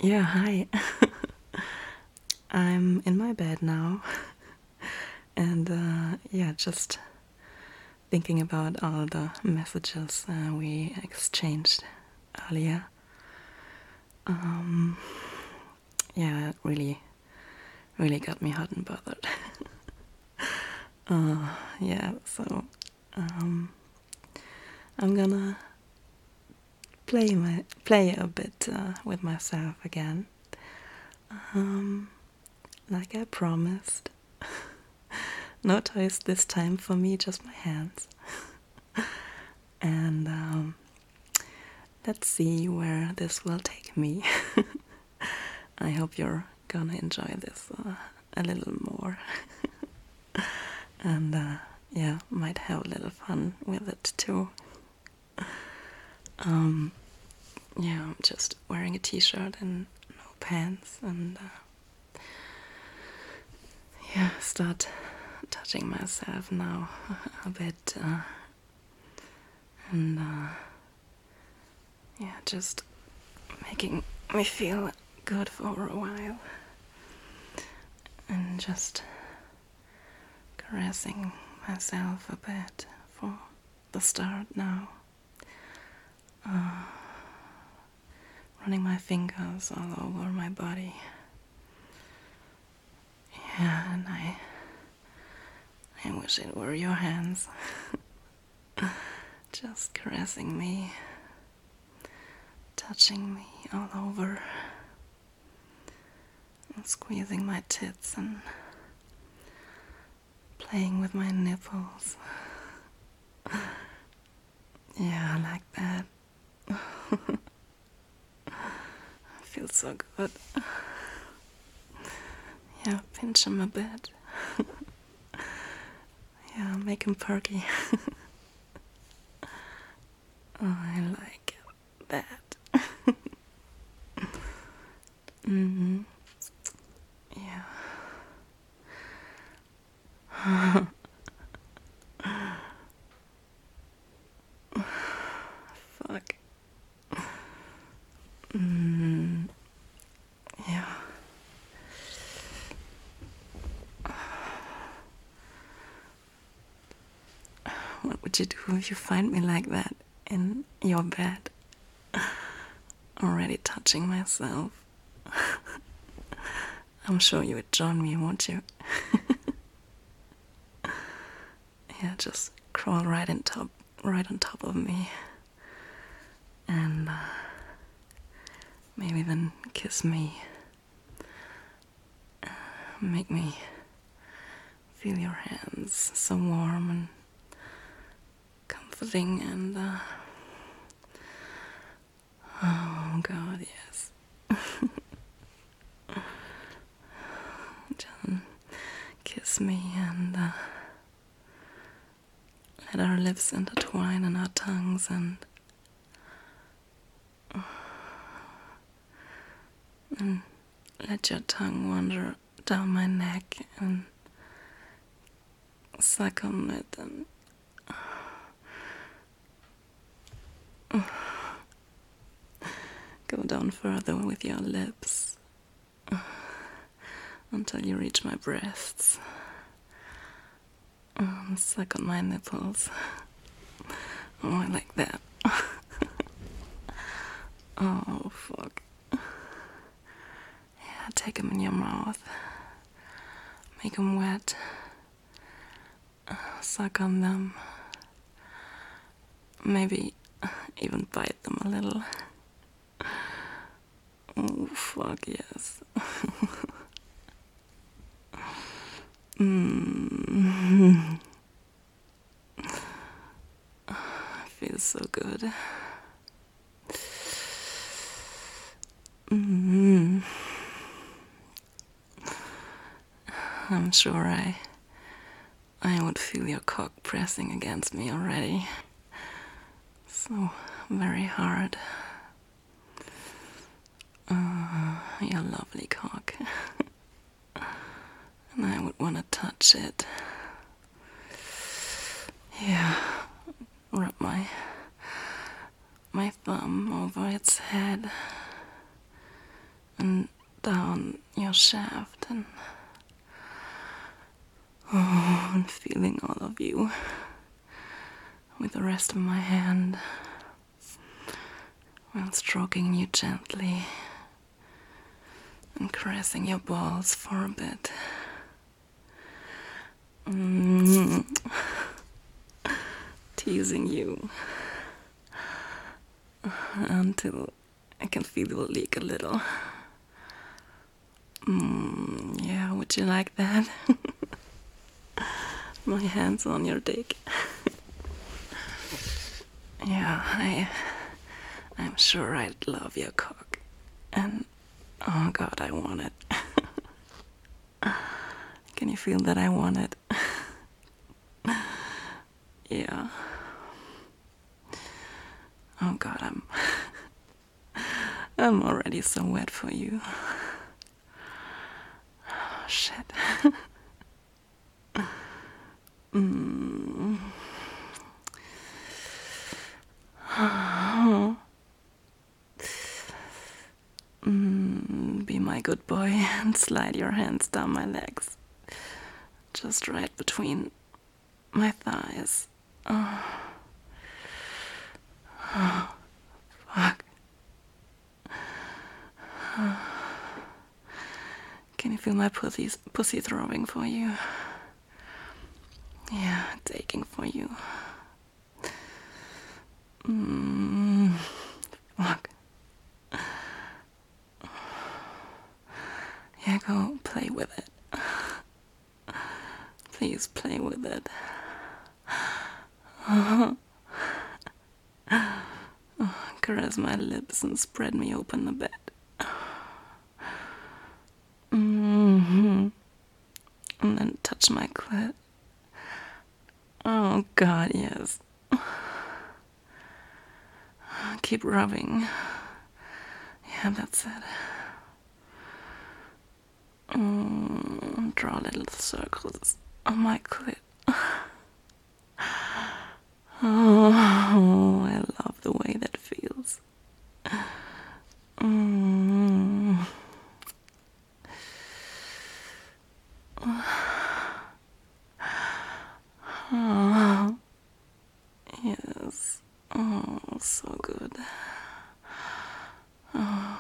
Yeah, hi. I'm in my bed now, and yeah, just thinking about all the messages we exchanged earlier. Um, yeah, it really got me hot and bothered. Yeah, so um, I'm gonna play a bit with myself again, um, like I promised. No toys this time for me, just my hands. And let's see where this will take me. I hope you're gonna enjoy this a little more. And yeah, might have a little fun with it too. Yeah, I'm just wearing a t-shirt and no pants, and yeah, start touching myself now a bit, and yeah, just making me feel good for a while, and just caressing myself a bit for the start now. Running my fingers all over my body. Yeah, and I wish it were your hands. Just caressing me, touching me all over, and squeezing my tits and playing with my nipples. Yeah, I like that. Feels so good. Yeah, pinch him a bit. Yeah, make him perky. Oh, I like that. Mm-hmm. Yeah. Fuck. Yeah. What would you do if you find me like that in your bed? Already touching myself. I'm sure you would join me, won't you? Yeah, just crawl right on top of me, and maybe then kiss me. Make me feel your hands so warm and comforting, and oh God, yes. Just kiss me and let our lips intertwine and our tongues, and let your tongue wander down my neck and suck on it, and go down further with your lips until you reach my breasts. Suck on my nipples. Oh, I like that. Oh, fuck. Yeah, take them in your mouth. Make them wet. Suck on them. Maybe even bite them a little. Oh, fuck yes. Feels so good. I'm sure I would feel your cock pressing against me already. So very hard. Your lovely cock. And I would want to touch it. Yeah, rub my thumb over its head and down your shaft and feeling all of you with the rest of my hand while stroking you gently and caressing your balls for a bit. Teasing you until I can feel it leak a little. Yeah, would you like that? My hands on your dick. Yeah, I'm sure I'd love your cock. And oh God, I want it. Can you feel that I want it? Yeah. Oh God, I'm already so wet for you. Oh, shit. Be my good boy and slide your hands down my legs. Just right between my thighs. Oh, fuck. Can you feel my pussy throbbing for you? Yeah, it's aching for you. Fuck. Yeah, go play with it. Please play with it. Caress my lips and spread me open a bit. And then touch my clit. Oh God, yes. Keep rubbing. Yeah, that's it. Draw little circles on my clit. Oh, I love the way that feels. Oh, yes. Oh, so good. Oh.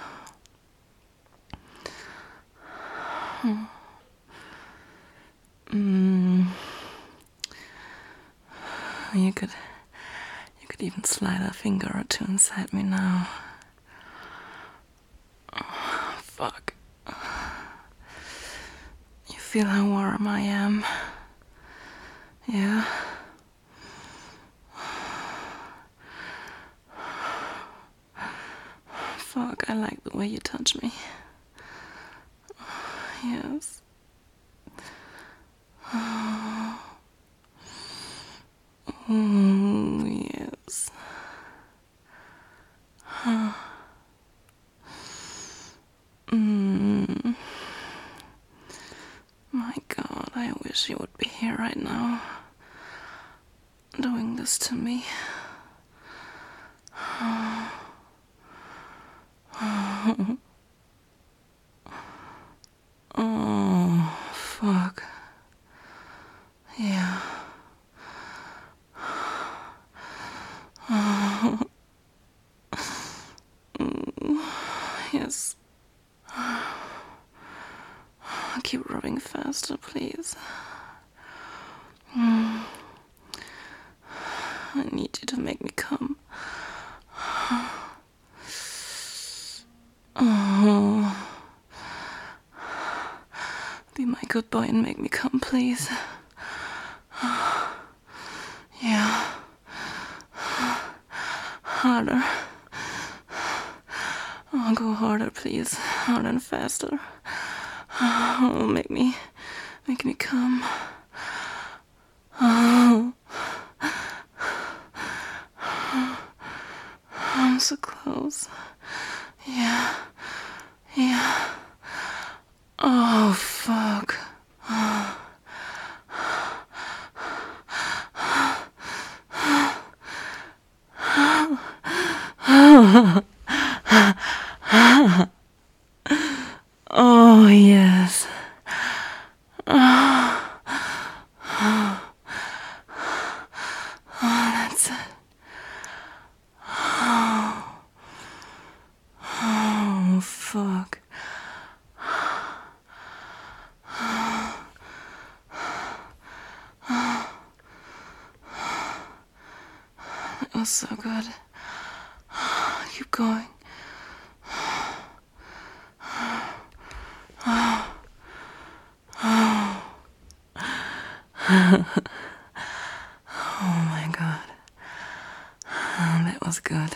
You could even slide a finger or two inside me now. Oh, fuck. You feel how warm I am? Yeah. Fuck, I like the way you touch me. Yes. Yes. My God, I wish you would be here right now, doing this to me. Oh, fuck. Yeah. Yes. Keep rubbing faster, please. I need you to make me come. Oh. Be my good boy and make me come, please. Yeah. Harder. Oh, go harder, please. Harder and faster. Oh, make me come. Oh. I'm so close. Yeah. Yeah. Oh, fuck. Oh, yes. Oh, that's it. Oh, fuck. That was so good. Keep going. Oh my god. That was good.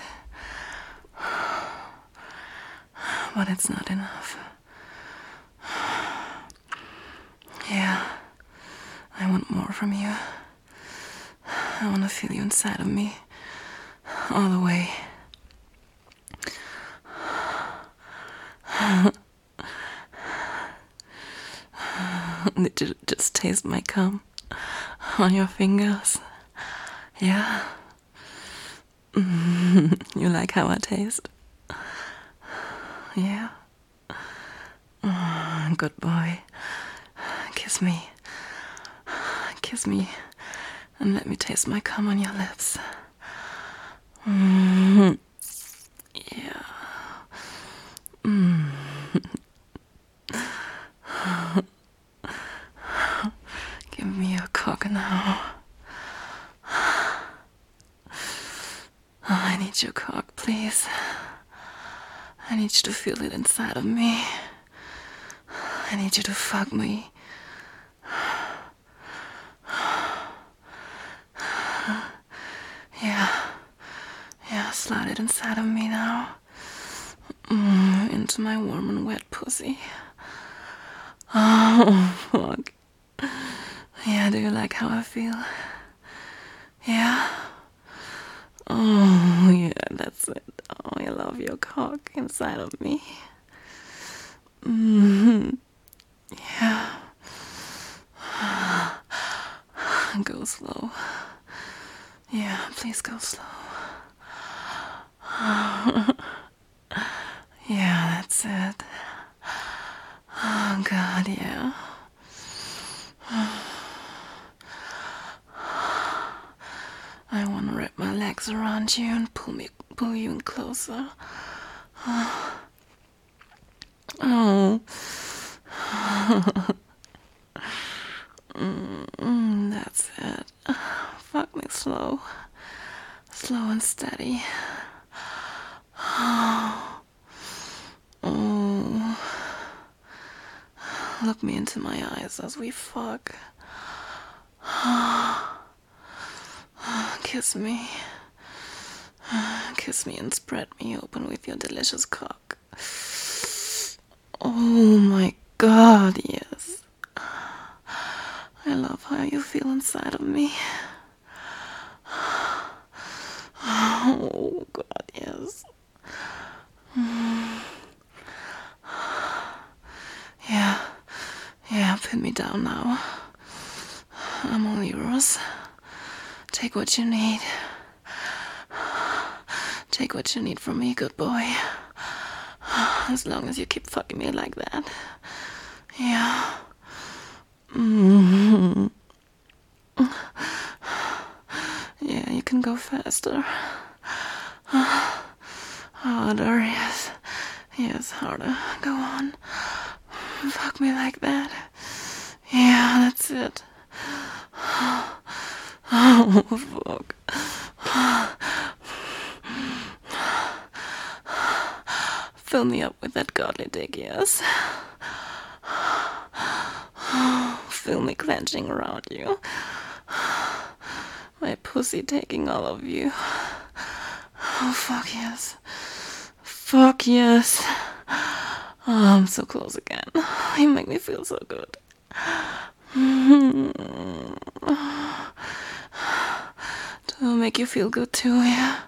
But it's not enough. Yeah. I want more from you. I want to feel you inside of me. All the way. Did you just taste my cum on your fingers? Yeah? You like how I taste? Yeah? Good boy. Kiss me. Kiss me and let me taste my cum on your lips. Yeah. Give me your cock now. I need your cock, please. I need you to feel it inside of me. I need you to fuck me. Yeah, slide it inside of me now. Into my warm and wet pussy. Oh, fuck. Yeah, do you like how I feel? Yeah? Oh, yeah, that's it. Oh, I love your cock inside of me. Yeah. Go slow. Yeah, please go slow. Yeah, that's it. Oh, God, yeah. I want to wrap my legs around you and pull you in closer. Oh. That's it. Fuck me slow. Slow and steady. Oh. Look me into my eyes as we fuck. Kiss me. Kiss me and spread me open with your delicious cock. Oh my god, yes. I love how you feel inside of me. Oh god, yes. Yeah, pin me down now. I'm all yours. Take what you need. Take what you need from me, good boy. As long as you keep fucking me like that. Yeah. Yeah, you can go faster. Harder, yes. Yes, harder. Go on. Fuck me like that. Yeah, that's it. Oh, fuck. Fill me up with that godly dick, yes. Feel me clenching around you. My pussy taking all of you. Oh, fuck yes. Fuck yes. Oh, I'm so close again. You make me feel so good. Do I make you feel good too, yeah?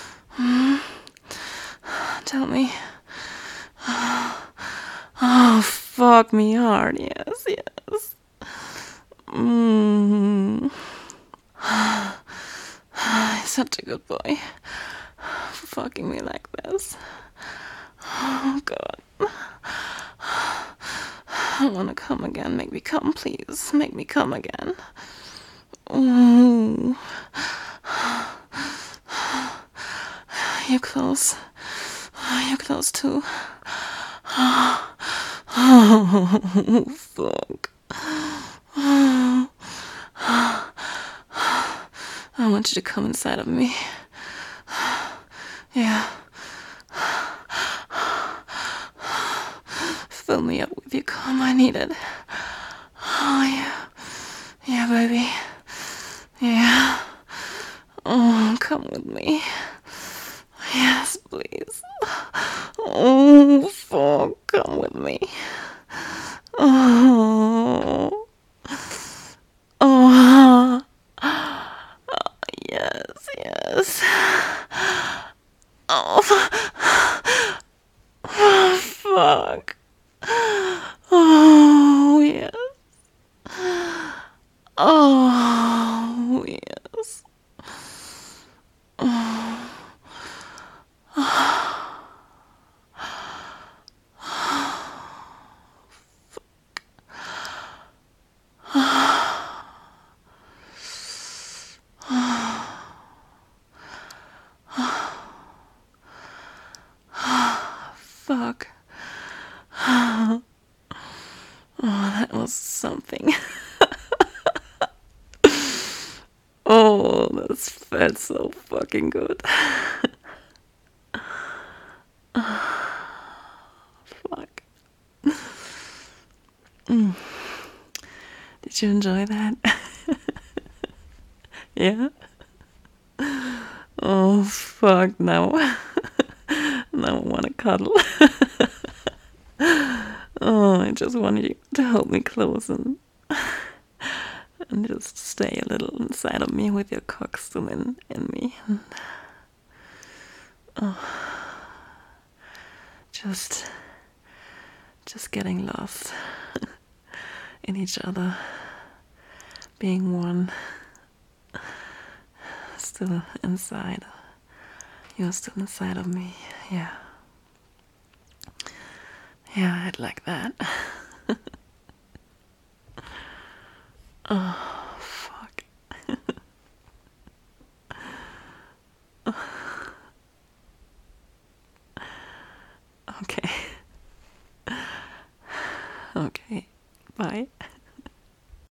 Tell me. Oh, fuck me hard, yes, yes. Such a good boy. Fucking me like this. Oh, God. I wanna come again. Make me come, please. Make me come again. Ooh. You're close. You're close too. Oh, fuck. I want you to come inside of me. Yeah. Fill me up with your cum. I need it. Oh, yeah. Yeah, baby. Yeah. Oh, come with me. Yes, please. Oh, fuck. Come with me. Oh. Oh. Yes, yes. Oh, oh fuck. Oh, yes. Oh, yes. Oh. Fuck. Oh, that was something. Oh, that felt so fucking good. Fuck. Mm. Did you enjoy that? Yeah? Oh, fuck, now. Now I want to cuddle. Oh, I just wanted you to hold me close and just stay a little inside of me with your cock still in me. Oh, just getting lost in each other, being one, still inside. You're still inside of me. Yeah. Yeah, I'd like that. Oh, fuck. Okay. Okay. Bye.